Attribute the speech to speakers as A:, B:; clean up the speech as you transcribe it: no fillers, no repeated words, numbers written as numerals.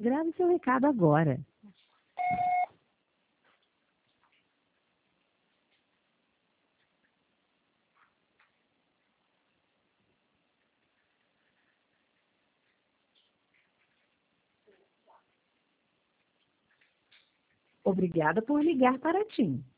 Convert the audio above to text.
A: Grave seu recado agora. Obrigada por ligar para a TIM.